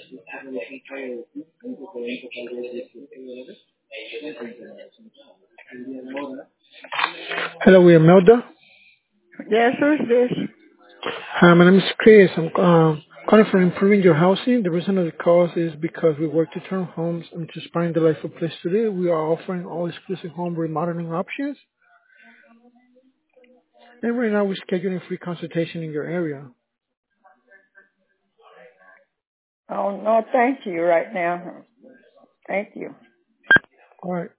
Hello, we are Melda. Yes, who's this? Hi, my name is Chris. I'm calling for improving your housing. The reason of the call is because we work to turn homes into inspiring delightful place to live. We are offering all exclusive home remodeling options. And right now we're scheduling free consultation in your area. Oh, no, thank you right now. Thank you. All right.